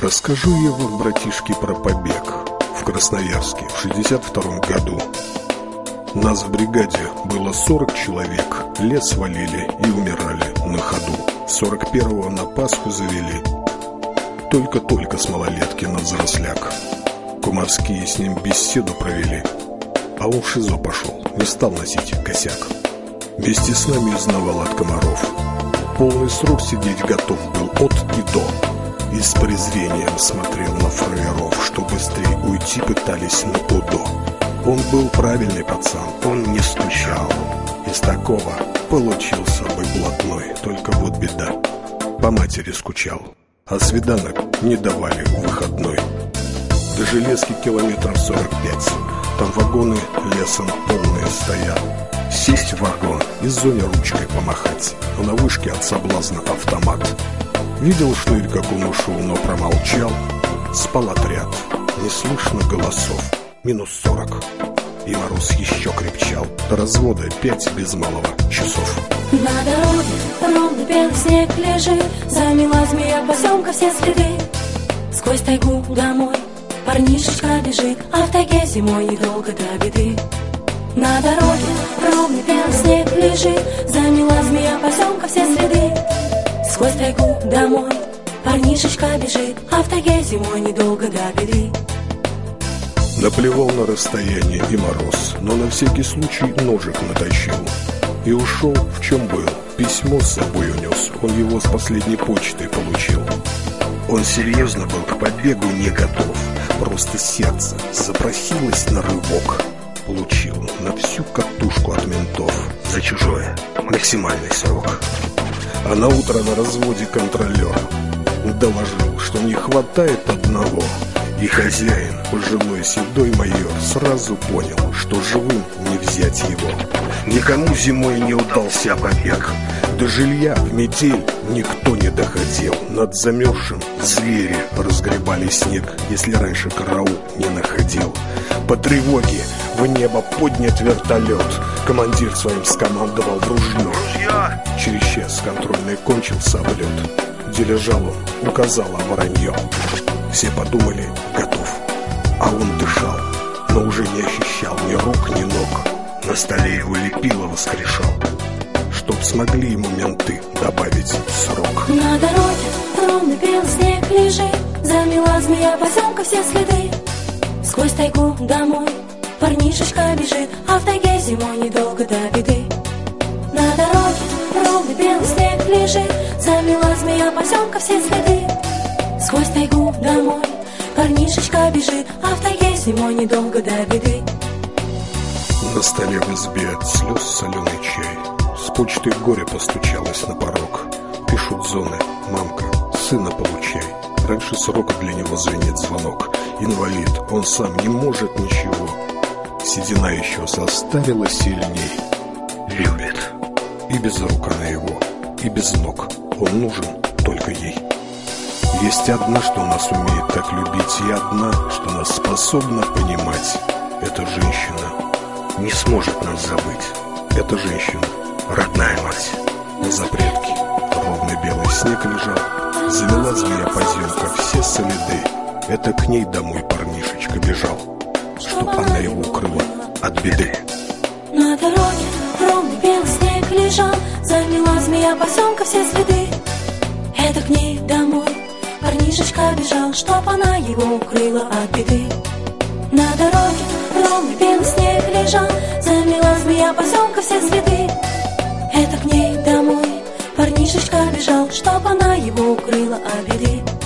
Расскажу я вам, братишки, про побег в Красноярске в 62-м году. Нас в бригаде было 40 человек. Лес валили и умирали на ходу. 41-го на Пасху завели. Только-только с малолетки на взросляк. Кумовские с ним беседу провели. А он в ШИЗО пошел, не стал носить косяк. Вместе с нами узнавал от комаров. Полный срок сидеть готов был от и до. И с презрением смотрел на фраеров, что быстрее уйти пытались на УДО. Он был правильный пацан, он не стучал. Из такого получился бы блатной. Только вот беда, по матери скучал, а свиданок не давали в выходной. До Железки километров 45. Там вагоны лесом полные стоят. Сесть в вагон и зоне ручкой помахать, а на вышке от соблазна автомат. Видел шнырь, как он ушел, но промолчал. Спал отряд, не слышно голосов. Минус 40. И мороз еще крепчал. До развода 5 без малого часов. На дороге ровный белый снег лежит. Замела змея поземка все следы. Сквозь тайгу домой парнишечка бежит, а в тайге зимой недолго до беды. На дороге ровный белый снег лежит. Замела змея поземка все следы. Сквозь тайгу домой парнишечка бежит, а в тайге зимой недолго до беды. Наплевал на расстояние и мороз, но на всякий случай ножик натащил. И ушел, в чем был, письмо с собой унес. Он его с последней почтой получил. Он серьезно был к побегу не готов. Просто сердце запросилось на рывок. Получил на всю катушку от ментов. За чужое максимальный срок. А на утро на разводе контролер доложил, что не хватает одного. И хозяин, пожилой седой майор, сразу понял, что живым не взять его. Никому зимой не удался побег. До жилья в метель никто не доходил. Над замерзшим звери разгребали снег, если раньше караул не находил. По тревоге в небо поднят вертолет. Командир своим скомандовал в ружье. Через час контрольный кончился облет. Где лежал он, указала воронье. Все подумали, готов, а он дышал, но уже не ощущал ни рук, ни ног. На столе его лепило воскрешал, чтоб смогли ему менты добавить срок. На дороге ровный белый снег лежит. Замела змея поземка все следы. Сквозь тайгу домой парнишечка бежит, а в тайге зимой недолго до беды. На дороге ровный белый снег лежит. Замела змея поземка все следы. Сквозь тайгу домой парнишечка бежит, а в тайге зимой недолго до беды. На столе в избе от слез соленый чай. С почты горе постучалась на порог. Пишут зоны: мамка, сына получай. Раньше срока для него звенит звонок. Инвалид, он сам не может ничего. Седина еще состарила сильней. Любит. И без рук она его, и без ног. Он нужен только ей. Есть одна, что нас умеет так любить, и одна, что нас способна понимать. Эта женщина не сможет нас забыть. Эта женщина родная мать. На запретке ровный белый снег лежал. Завела змея поземка все следы. Это к ней домой парнишечка бежал, чтоб она его укрыла от беды. На дороге ровный белый снег лежал. Замела змея поземка все следы. Это к ней домой парнишечка бежал, чтоб она его укрыла от беды. На дороге ровный белый снег лежал. Замела змея поземка все следы. Это к ней домой парнишечка бежал, чтоб она его укрыла от беды.